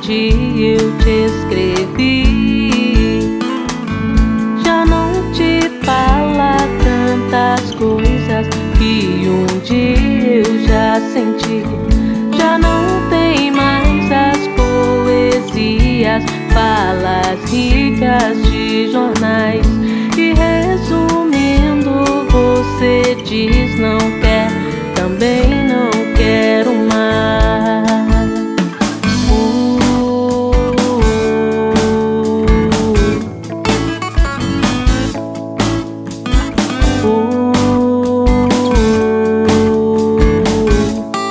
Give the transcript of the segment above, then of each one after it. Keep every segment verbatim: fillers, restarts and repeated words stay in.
onde eu te escrevi. Já não te fala tantas coisas que um dia eu já senti. Já não tem mais as poesias, falas ricas de jornais. E resumindo, você diz não quer, também não quero mais. uh, uh, uh.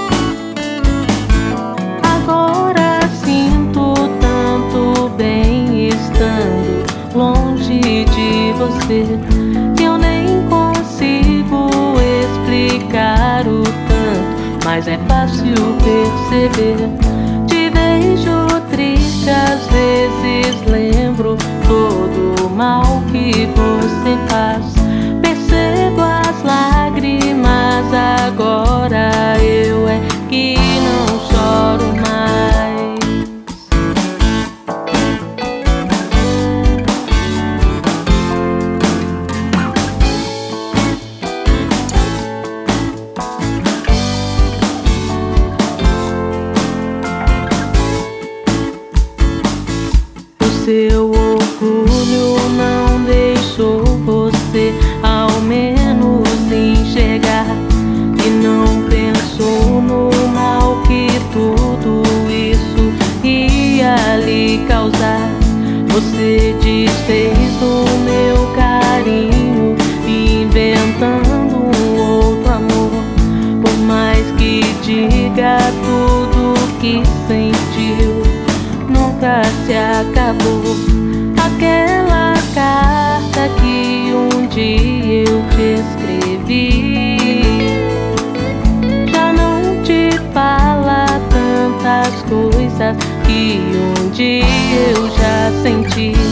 Agora sinto tanto bem estando longe de você, que eu nem consigo explicar o tanto, mas é fácil perceber. Te vejo triste, às vezes lembro todo o mal que você faz. Percebo as lágrimas, agora eu é que não choro mais. Seu orgulho não deixou você ao menos enxergar, e não pensou no mal que tudo isso ia lhe causar. Você desfez do meu carinho, inventando um outro amor. Por mais que diga tudo que sentiu, nunca se acabou. Aquela carta que um dia eu te escrevi já não te fala tantas coisas que um dia eu já senti.